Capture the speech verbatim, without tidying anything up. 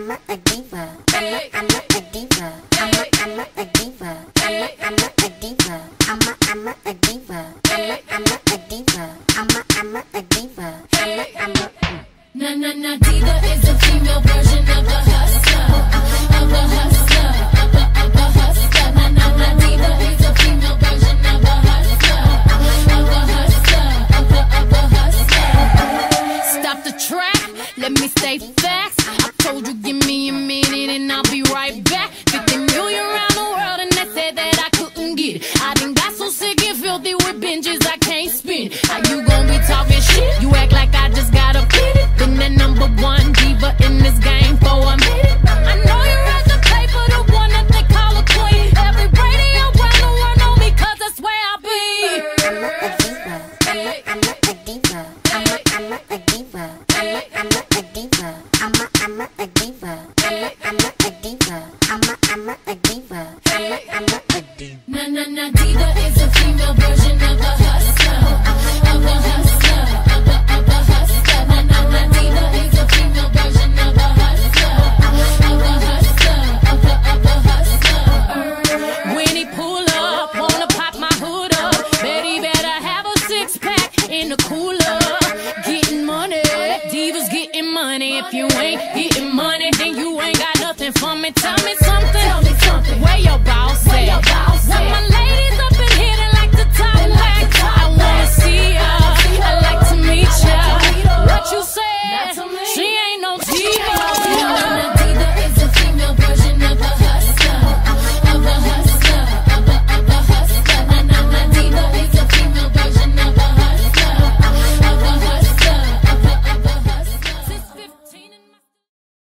I'm a, a diva. I'm a, I'm a, a diva. I'm a, I'm a, a diva. I'm a, I'm a, a diva. I'm a, I'm a, a diva. I'm a, I'm a, a diva. I'm a, I'm a, a diva. I'm a, I'm a. Na na na, diva is a female version of a hustler, of a hustler, of a of a hustler. Na na na, diva is a female version of a hustler, of a hustler, of a of a hustler. Stop the track, let me stay facts. I told you, give me a minute and I'll be right back. Fifty million around the world and they said that I couldn't get it. I done got so sick and filthy with binges I can't spin. How you gon' be talking shit? You act like I just got a pit. Been the number one diva in this game for a minute. I know you read the paper, the one that they call a queen. Every radio around the world know me 'cause that's where I be. I'm a, a diva. I'm a, I'm a, a diva. I'm a, I'm a, a diva. I'm a, I'm a, a diva. I'm a, I'm a, a diva. I'm a, I'm a, a diva. I'm a, I'm a, a diva. I'm a, I'm a, a diva. Na na na, diva is a female version of a hustler, of a hustler, of a of a hustler. Na na na, diva is a female version of a hustler, of a hustler, of a of a hustler. When he pull up, wanna pop my hood up. Betty better have a six pack in the cooler. Getting money, divas getting money. If you ain't getting money, then you ain't got nothing for me. Tell me something. Tell me something. Where your boss?